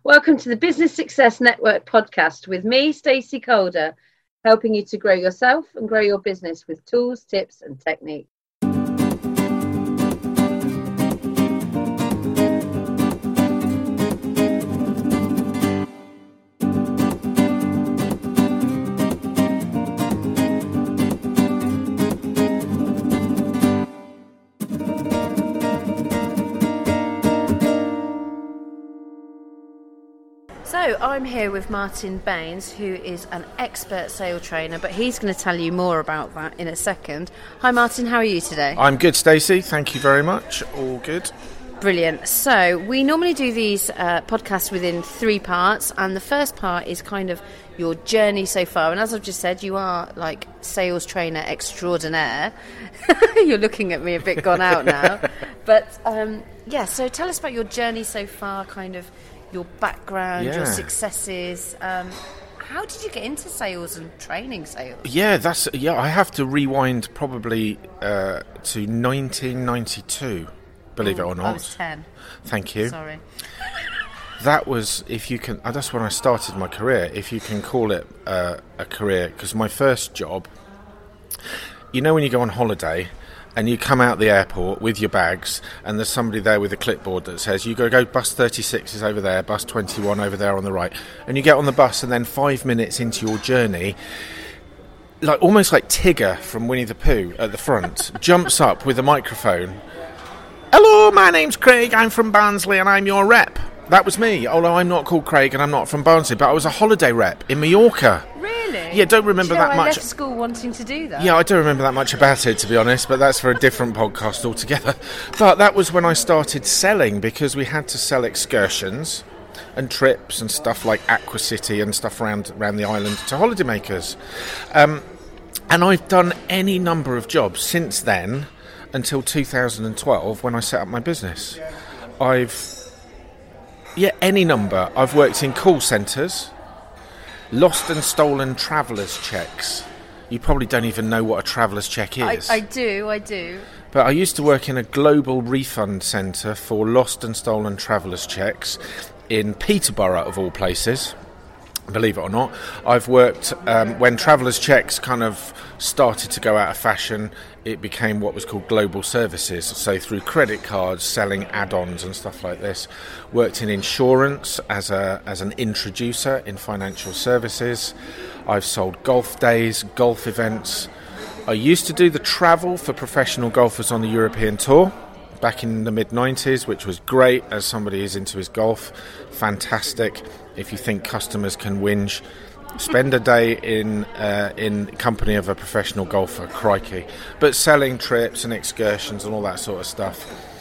Welcome to the Business Success Network podcast with me, Stacey Calder, helping you to grow yourself and grow your business with tools, tips and techniques. So I'm here with Martin Baines, who is an expert sales trainer, but he's going to tell you more about that in a second. Hi Martin, how are you today? I'm good, Stacey. Thank you very much. All good. Brilliant. So we normally do these podcasts within 3 parts, and the first part is kind of your journey so far. And as I've just said, you are like sales trainer extraordinaire. You're looking at me a bit gone out now. But so tell us about your journey so far, kind of your background, your successes. How did you get into sales and training sales? I have to rewind probably to 1992, believe it or not. I was 10. Thank you. Sorry. That was, if you can, that's when I started my career, if you can call it a career, because my first job, you know when you go on holiday and you come out the airport with your bags and there's somebody there with a clipboard that says, you go bus 36 is over there, bus 21 over there on the right. And you get on the bus and then 5 minutes into your journey, almost like Tigger from Winnie the Pooh at the front, jumps up with a microphone. Hello, my name's Craig, I'm from Barnsley and I'm your rep. That was me, although I'm not called Craig and I'm not from Barnsley, but I was a holiday rep in Mallorca. Really? Yeah, don't remember that much. I left school wanting to do that. Yeah, I don't remember that much about it, to be honest, but that's for a different podcast altogether. But that was when I started selling, because we had to sell excursions and trips and stuff like Aqua City and stuff around the island to holidaymakers. And I've done any number of jobs since then until 2012 when I set up my business. Any number. I've worked in call centres, lost and stolen travellers' checks. You probably don't even know what a travellers' check is. I do. But I used to work in a global refund centre for lost and stolen travellers' checks in Peterborough, of all places. Believe it or not. I've worked, when travellers' checks kind of started to go out of fashion, it became what was called global services. So through credit cards, selling add-ons and stuff like this. Worked in insurance as an introducer in financial services. I've sold golf days, golf events. I used to do the travel for professional golfers on the European Tour back in the mid-90s, which was great as somebody who's into his golf. Fantastic. If you think customers can whinge, spend a day in company of a professional golfer, crikey. But selling trips and excursions and all that sort of stuff.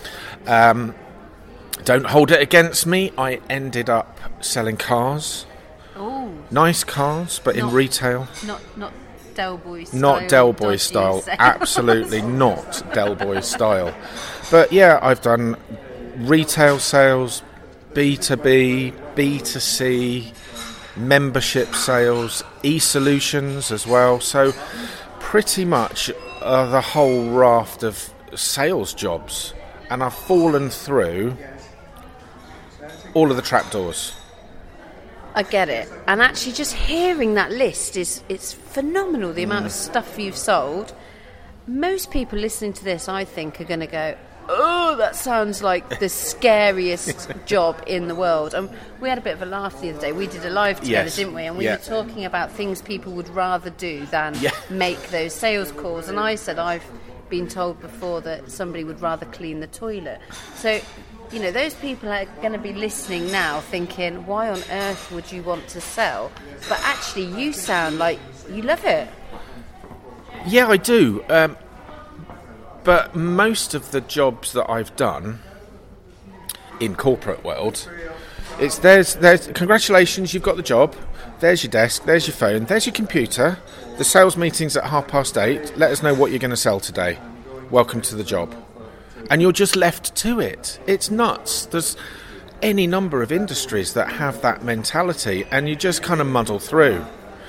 Don't hold it against me. I ended up selling cars. Oh. Nice cars, but in retail. Not Del Boy style. Not Del Boy style. Absolutely not Del Boy style. But yeah, I've done retail sales, B2B, B2C, membership sales, e-solutions as well. So pretty much the whole raft of sales jobs. And I've fallen through all of the trapdoors. I get it. And actually just hearing that list it's phenomenal, the amount of stuff you've sold. Most people listening to this, I think, are going to go, oh, that sounds like the scariest job in the world. And we had a bit of a laugh the other day. We did a live together, didn't we? And we were talking about things people would rather do than make those sales calls. And I said I've been told before that somebody would rather clean the toilet. So, you know, those people are going to be listening now thinking, why on earth would you want to sell? But actually, you sound like you love it. Yeah, I do. But most of the jobs that I've done in corporate world, there's congratulations, you've got the job. There's your desk, there's your phone, there's your computer. The sales meeting's at 8:30. Let us know what you're going to sell today. Welcome to the job. And you're just left to it. It's nuts. There's any number of industries that have that mentality, and you just kind of muddle through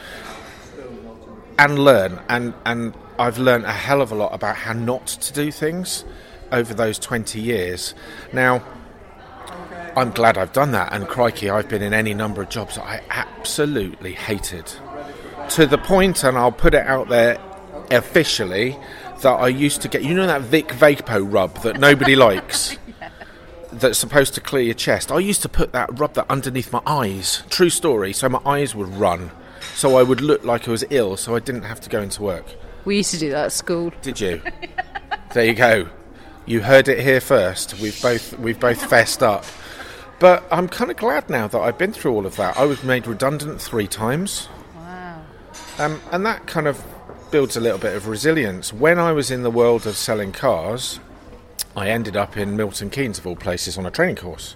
and learn. And I've learned a hell of a lot about how not to do things over those 20 years. Now, I'm glad I've done that, and crikey, I've been in any number of jobs that I absolutely hated. To the point, and I'll put it out there officially, that I used to get, you know that Vic Vapo rub that nobody likes? That's supposed to clear your chest. I used to rub that underneath my eyes. True story. So my eyes would run. So I would look like I was ill, so I didn't have to go into work. We used to do that at school. Did you? There you go. You heard it here first. We've both fessed up. But I'm kind of glad now that I've been through all of that. I was made redundant 3 times. Wow. And that kind of builds a little bit of resilience. When I was in the world of selling cars, I ended up in Milton Keynes, of all places, on a training course.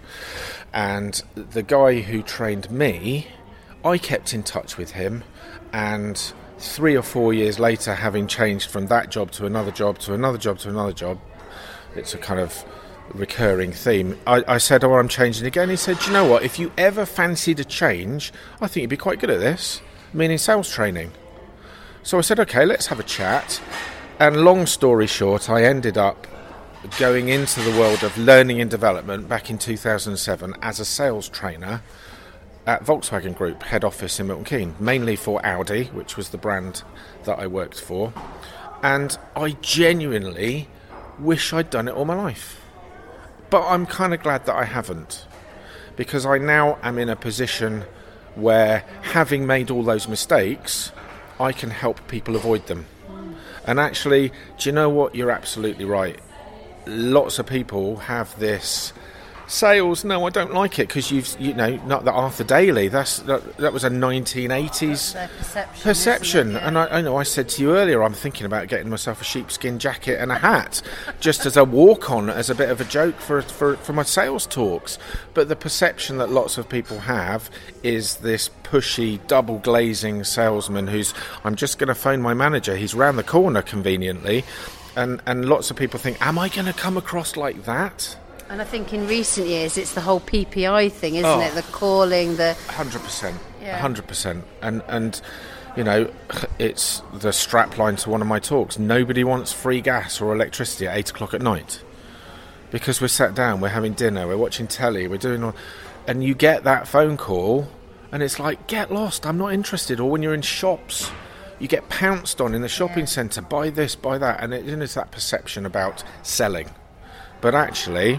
And the guy who trained me, I kept in touch with him. And 3 or 4 years later, having changed from that job to another job to another job to another job, it's a kind of recurring theme. I said, I'm changing again. He said, you know what, if you ever fancied a change, I think you'd be quite good at this, meaning sales training. So I said, okay, let's have a chat. And long story short, I ended up going into the world of learning and development back in 2007 as a sales trainer at Volkswagen Group, head office in Milton Keynes, mainly for Audi, which was the brand that I worked for. And I genuinely wish I'd done it all my life. But I'm kind of glad that I haven't, because I now am in a position where, having made all those mistakes, I can help people avoid them. And actually, do you know what? You're absolutely right. Lots of people have this sales, no, I don't like it, because you know, not that Arthur Daly, that was a 1980s perception. Yeah. And I know I said to you earlier, I'm thinking about getting myself a sheepskin jacket and a hat just as a walk-on, as a bit of a joke for my sales talks. But the perception that lots of people have is this pushy, double glazing salesman who's, I'm just going to phone my manager, he's round the corner conveniently. And lots of people think, am I going to come across like that? And I think in recent years, it's the whole PPI thing, isn't it? The calling, the... 100%. Yeah. 100%. And you know, it's the strapline to one of my talks. Nobody wants free gas or electricity at 8 o'clock at night. Because we're sat down, we're having dinner, we're watching telly, we're doing all... And you get that phone call, and it's like, get lost, I'm not interested. Or when you're in shops, you get pounced on in the shopping centre, buy this, buy that. And it's that perception about selling. But actually,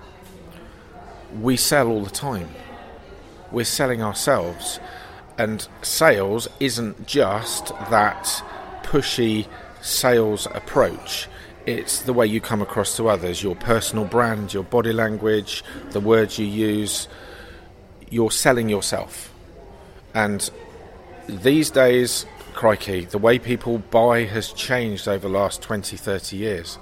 we sell all the time. We're selling ourselves. And sales isn't just that pushy sales approach. It's the way you come across to others, your personal brand, your body language, the words you use. You're selling yourself. And these days, crikey, the way people buy has changed over the last 20, 30 years.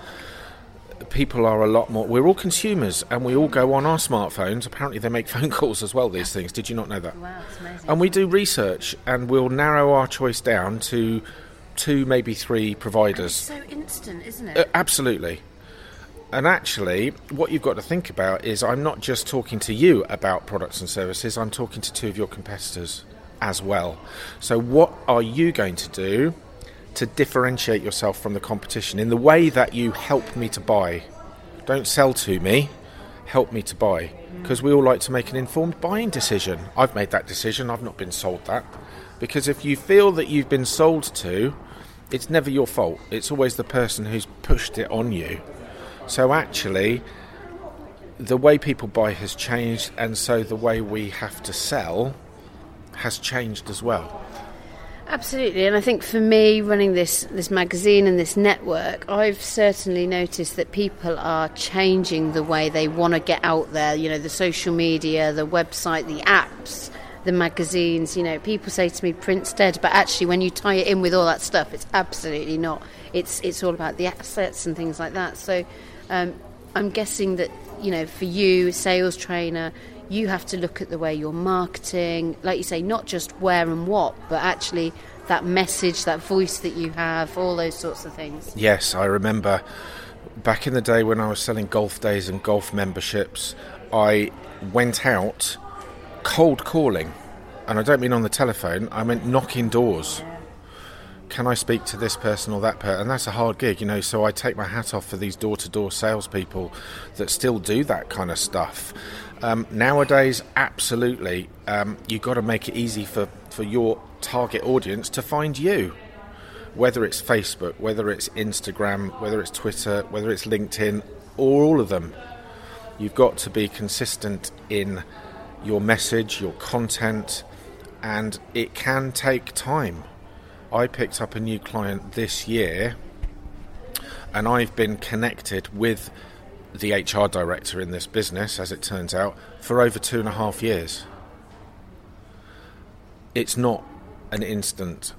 People are a lot more... We're all consumers, and we all go on our smartphones. Apparently they make phone calls as well, these things. Did you not know that? Wow, it's amazing. And we do research, and we'll narrow our choice down to 2, maybe 3 providers. It's so instant, isn't it? Absolutely. And actually, what you've got to think about is, I'm not just talking to you about products and services, I'm talking to 2 of your competitors as well. So what are you going to do to differentiate yourself from the competition in the way that you help me to buy? Don't sell to me, help me to buy. Because we all like to make an informed buying decision. I've made that decision, I've not been sold that. Because if you feel that you've been sold to, it's never your fault. It's always the person who's pushed it on you. So actually, the way people buy has changed, and so the way we have to sell has changed as well. Absolutely, and I think for me, running this magazine and this network, I've certainly noticed that people are changing the way they want to get out there. You know, the social media, the website, the apps, the magazines. You know, people say to me, print's dead, but actually when you tie it in with all that stuff, it's absolutely not. It's all about the assets and things like that. So I'm guessing that, you know, for you, sales trainer, you have to look at the way you're marketing, like you say, not just where and what, but actually that message, that voice that you have, all those sorts of things. Yes, I remember back in the day when I was selling golf days and golf memberships, I went out cold calling. And I don't mean on the telephone, I meant knocking doors. can I speak to this person or that person? And that's a hard gig, you know, so I take my hat off for these door-to-door salespeople that still do that kind of stuff. Nowadays, absolutely, you've got to make it easy for your target audience to find you. Whether it's Facebook, whether it's Instagram, whether it's Twitter, whether it's LinkedIn, or all of them. You've got to be consistent in your message, your content, and it can take time. I picked up a new client this year, and I've been connected with the HR director in this business, as it turns out, for over 2.5 years. It's not an instant.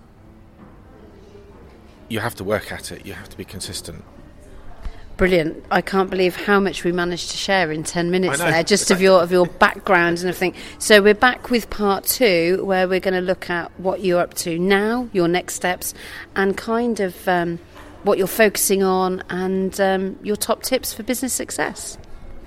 You have to work at it. You have to be consistent. Brilliant. I can't believe how much we managed to share in 10 minutes there, just of your background and everything. So we're back with part 2, where we're going to look at what you're up to now, your next steps, and kind of what you're focusing on, and your top tips for business success.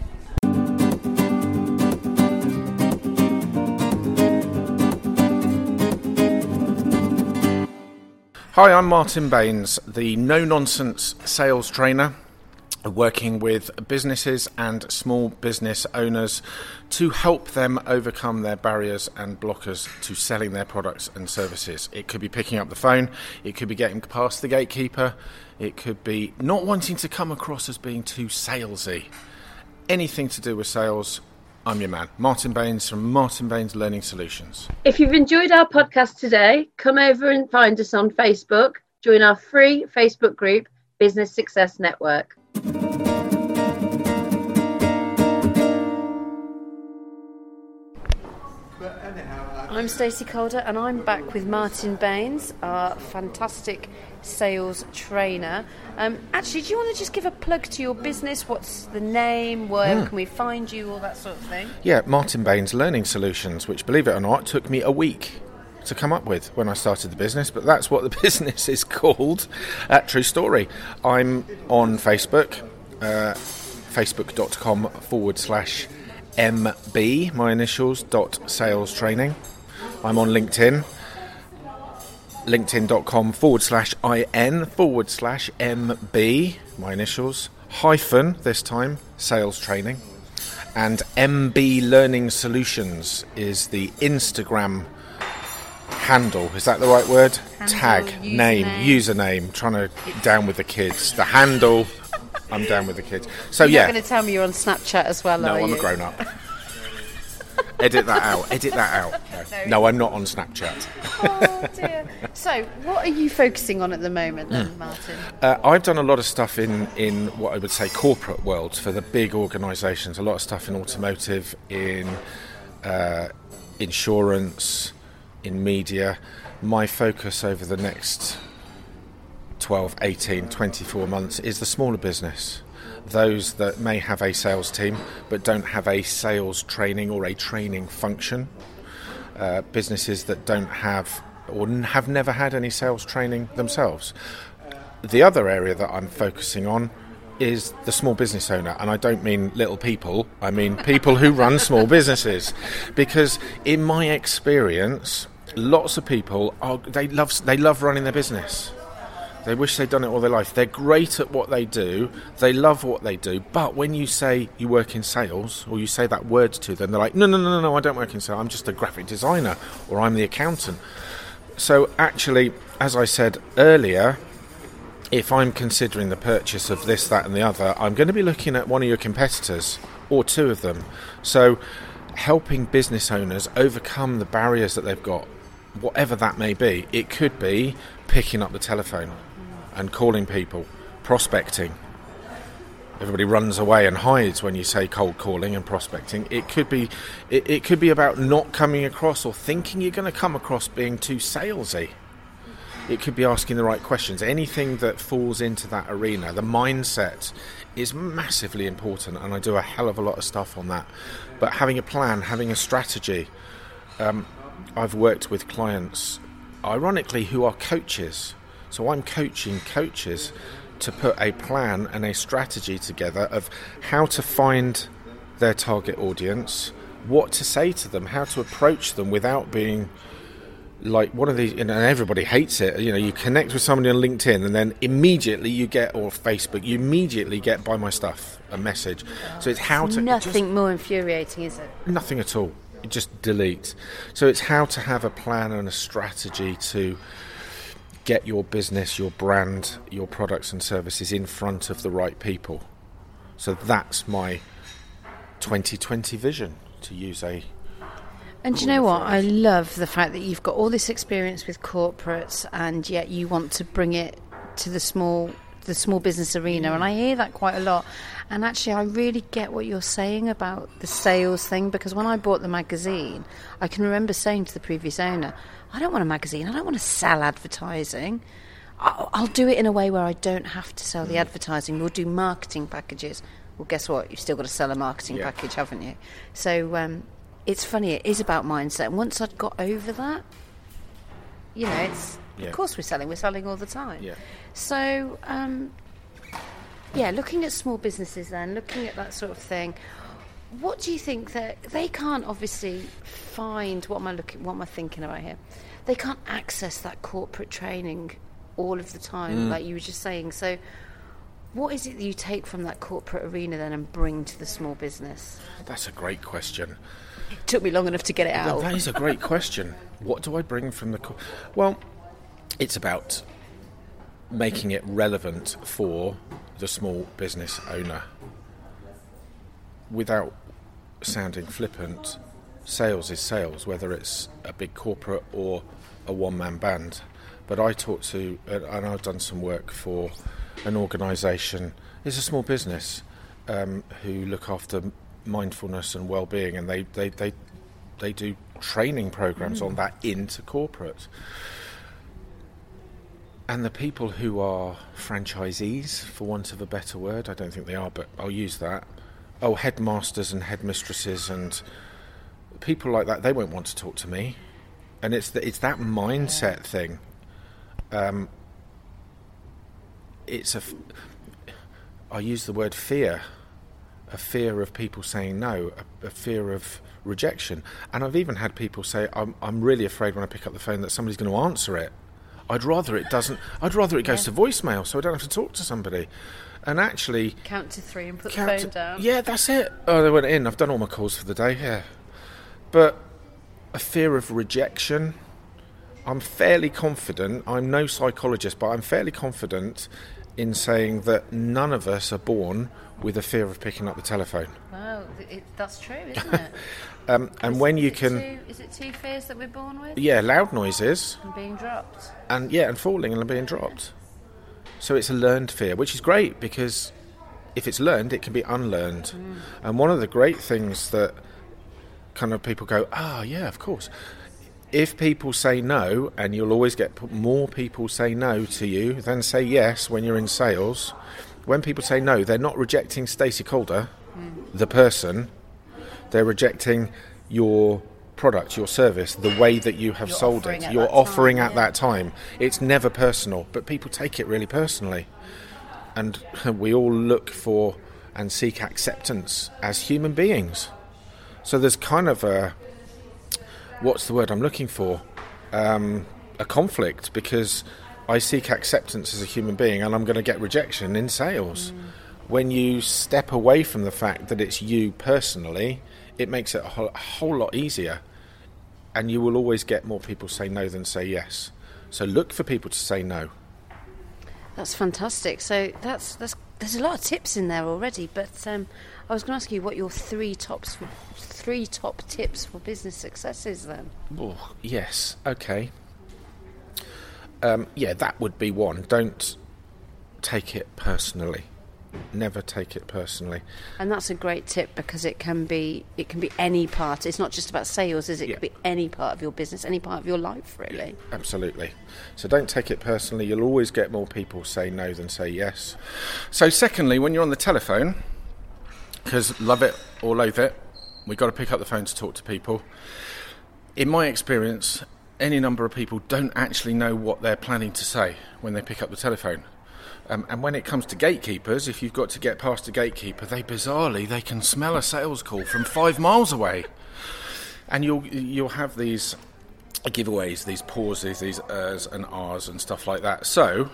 Hi, I'm Martin Baines, the no-nonsense sales trainer, working with businesses and small business owners to help them overcome their barriers and blockers to selling their products and services. It could be picking up the phone, it could be getting past the gatekeeper, it could be not wanting to come across as being too salesy. Anything to do with sales, I'm your man. Martin Baines from Martin Baines Learning Solutions. If you've enjoyed our podcast today, come over and find us on Facebook. Join our free Facebook group, Business Success Network. I'm Stacey Calder, and I'm back with Martin Baines, our fantastic sales trainer. Actually, do you want to just give a plug to your business? What's the name? Where can we find you? All that sort of thing. Yeah, Martin Baines Learning Solutions, which, believe it or not, took me a week to come up with when I started the business, but that's what the business is called. True story. I'm on Facebook, facebook.com/MB, my initials, .sales training. I'm on LinkedIn, linkedin.com/IN/MB, my initials, hyphen, this time, sales training. And MB Learning Solutions is the Instagram handle. Is that the right word? Handle, tag, username. Trying to down with the kids. The handle, I'm down with the kids. So You're yeah. not going to tell me you're on Snapchat as well, No, are I'm you? a grown up. Edit that out. No, I'm not on Snapchat. Oh dear. So, what are you focusing on at the moment then, Martin? I've done a lot of stuff in what I would say corporate worlds for the big organisations. A lot of stuff in automotive, in insurance, in media. My focus over the next 12, 18, 24 months is the smaller business. Those that may have a sales team but don't have a sales training or a training function. Businesses that don't have or have never had any sales training themselves. The other area that I'm focusing on is the small business owner, and I don't mean little people, I mean people who run small businesses. Because in my experience, lots of people they love running their business. They wish they'd done it all their life. They're great at what they do. They love what they do. But when you say you work in sales, or you say that word to them, they're like, no, I don't work in sales. I'm just a graphic designer, or I'm the accountant. So actually, as I said earlier, if I'm considering the purchase of this, that, and the other, I'm going to be looking at one of your competitors, or two of them. So helping business owners overcome the barriers that they've got, whatever that may be. It could be picking up the telephone and calling people, prospecting. Everybody runs away and hides when you say cold calling and prospecting. It could be about not coming across or thinking you're going to come across being too salesy. It could be asking the right questions. Anything that falls into that arena, the mindset is massively important, and I do a hell of a lot of stuff on that. But having a plan, having a strategy. I've worked with clients, ironically, who are coaches. So I'm coaching coaches to put a plan and a strategy together of how to find their target audience, what to say to them, how to approach them without being like one of these, and everybody hates it. You connect with somebody on LinkedIn, and then immediately you get, or Facebook, you immediately get buy my stuff, a message. So it's how to nothing more infuriating, is it? Nothing at all. You just delete. So it's how to have a plan and a strategy to get your business, your brand, your products and services in front of the right people. So that's my 2020 vision, to use a. And do you know what? I love the fact that you've got all this experience with corporates, and yet you want to bring it to the small business arena. And I hear that quite a lot. And actually, I really get what you're saying about the sales thing, because when I bought the magazine, I can remember saying to the previous owner, I don't want a magazine. I don't want to sell advertising. I'll do it in a way where I don't have to sell the advertising. We'll do marketing packages. Well, guess what? You've still got to sell a marketing package, haven't you? So it's funny. It is about mindset. And once I'd got over that, it's of course we're selling. We're selling all the time. Yeah. So, looking at small businesses then, looking at that sort of thing, what do you think that they can't obviously find? What am I thinking about here? They can't access that corporate training all of the time, like you were just saying. So what is it that you take from that corporate arena then and bring to the small business? That's a great question. It took me long enough to get it out. That is a great question. What do I bring from the... Well, it's about making it relevant for the small business owner. Without sounding flippant, sales is sales, whether it's a big corporate or a one-man band. But I talk to, and I've done some work for an organisation, it's a small business, who look after mindfulness and well-being, and they do training programs on that into corporate. And the people who are franchisees, for want of a better word, I don't think they are, but I'll use that. Headmasters and headmistresses and people like that, they won't want to talk to me. And it's that mindset thing. I use the word fear. A fear of people saying no, a fear of rejection. And I've even had people say, I'm really afraid when I pick up the phone that somebody's going to answer it. I'd rather it goes to voicemail so I don't have to talk to somebody. And actually... Count to 3 and put the phone down. Yeah, that's it. Oh, they went in. I've done all my calls for the day, yeah. But a fear of rejection, I'm fairly confident, I'm no psychologist, but I'm fairly confident in saying that none of us are born with a fear of picking up the telephone. Wow, that's true, isn't it? And when you can... Is it 2 fears that we're born with? Yeah, loud noises. And being dropped. And falling and being dropped. So it's a learned fear, which is great, because if it's learned, it can be unlearned. And one of the great things that kind of people go, yeah, of course. If people say no, and you'll always get more people say no to you than say yes when you're in sales. When people say no, they're not rejecting Stacey Calder, the person. They're rejecting your product, your service, the way that you have sold it. You're offering at that time. It's never personal, but people take it really personally. And we all look for and seek acceptance as human beings. So there's kind of a... What's the word I'm looking for? A conflict, because I seek acceptance as a human being and I'm going to get rejection in sales. When you step away from the fact that it's you personally, it makes it a whole lot easier, and you will always get more people say no than say yes. So look for people to say no. That's fantastic. So there's a lot of tips in there already, but I was going to ask you what your three top tips for business success is then. Oh, yes, okay. That would be one. Don't take it personally. Never take it personally. And that's a great tip, because it can be any part. It's not just about sales, is it? It could be any part of your business, any part of your life, really. Absolutely. So don't take it personally. You'll always get more people say no than say yes. So secondly, when you're on the telephone, because love it or loathe it, we've got to pick up the phone to talk to people. In my experience, any number of people don't actually know what they're planning to say when they pick up the telephone. And when it comes to gatekeepers, if you've got to get past a gatekeeper, they can smell a sales call from 5 miles away. And you'll have these giveaways, these pauses, these ers and rs and stuff like that. So,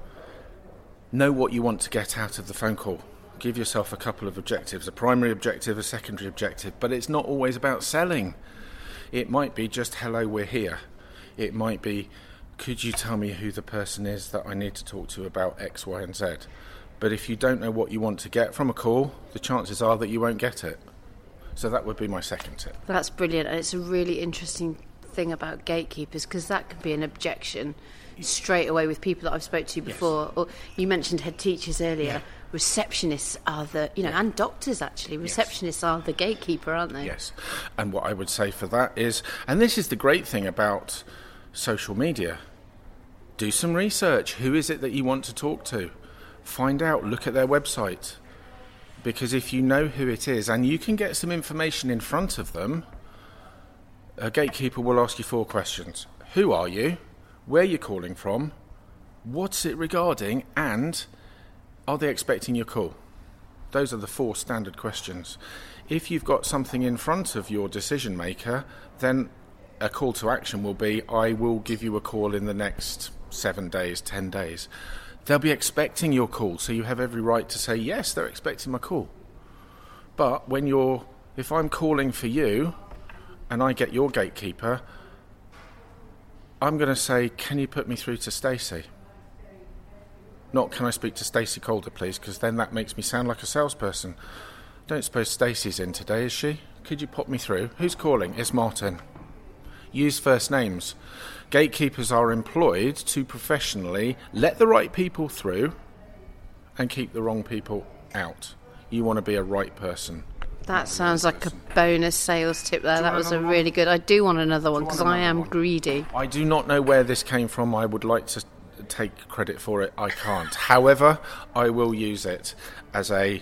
know what you want to get out of the phone call. Give yourself a couple of objectives, a primary objective, a secondary objective, but it's not always about selling. It might be just, hello, we're here. It might be, could you tell me who the person is that I need to talk to about X, Y, and Z? But if you don't know what you want to get from a call, the chances are that you won't get it. So that would be my second tip. That's brilliant, and it's a really interesting thing about gatekeepers, because that can be an objection straight away with people that I've spoke to before. Yes. Or you mentioned head teachers earlier. Yeah. Receptionists are the, and doctors actually. Receptionists are the gatekeeper, aren't they? Yes. And what I would say for that is, and this is the great thing about social media, do some research. Who is it that you want to talk to? Find out, look at their website. Because if you know who it is and you can get some information in front of them, a gatekeeper will ask you 4 questions. Who are you? Where are you calling from? What's it regarding? And are they expecting your call? Those are the 4 standard questions. If you've got something in front of your decision maker, then a call to action will be, I will give you a call in the next 7 days, 10 days. They'll be expecting your call, so you have every right to say, yes, they're expecting my call. But if I'm calling for you and I get your gatekeeper, I'm going to say, can you put me through to Stacey? Not, can I speak to Stacey Calder, please? Because then that makes me sound like a salesperson. Don't suppose Stacey's in today, is she? Could you pop me through? Who's calling? It's Martin. Use first names. Gatekeepers are employed to professionally let the right people through and keep the wrong people out. You want to be a right person. That sounds like a bonus sales tip there. That was a really good. I do want another one because I am greedy. I do not know where this came from. I would like to take credit for it. I can't. However, I will use it as a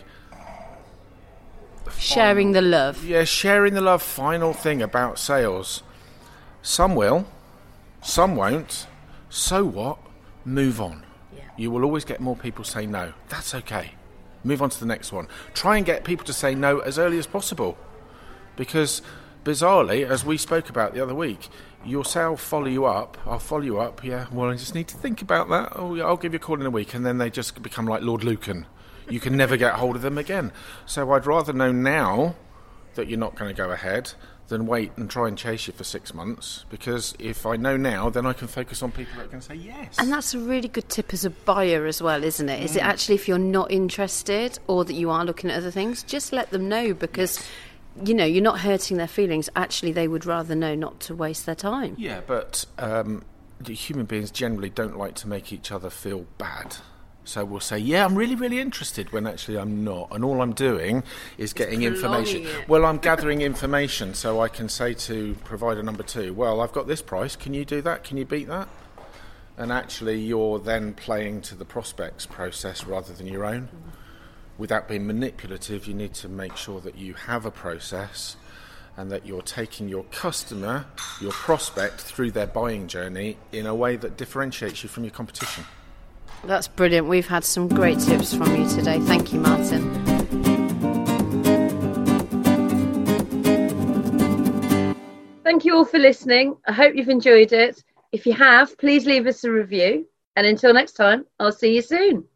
sharing the love. Yeah, sharing the love. Final thing about sales. Some will, some won't. So what? Move on. Yeah. You will always get more people say no. That's okay. Move on to the next one. Try and get people to say no as early as possible. Because, bizarrely, as we spoke about the other week, you'll say, I'll follow you up. Yeah, well, I just need to think about that. Oh, yeah, I'll give you a call in a week. And then they just become like Lord Lucan. You can never get hold of them again. So I'd rather know now that you're not going to go ahead than wait and try and chase you for 6 months, because if I know now, then I can focus on people that can say yes. And that's a really good tip as a buyer as well, isn't it? Is it actually, if you're not interested or that you are looking at other things, just let them know, because you're not hurting their feelings. Actually, they would rather know not to waste their time. Yeah, but human beings generally don't like to make each other feel bad. So we'll say, yeah, I'm really, really interested, when actually I'm not. And all I'm doing is getting information. Well, I'm gathering information so I can say to provider number 2, well, I've got this price. Can you do that? Can you beat that? And actually you're then playing to the prospect's process rather than your own. Without being manipulative, you need to make sure that you have a process and that you're taking your customer, your prospect, through their buying journey in a way that differentiates you from your competition. That's brilliant. We've had some great tips from you today. Thank you, Martin. Thank you all for listening. I hope you've enjoyed it. If you have, please leave us a review. And until next time, I'll see you soon.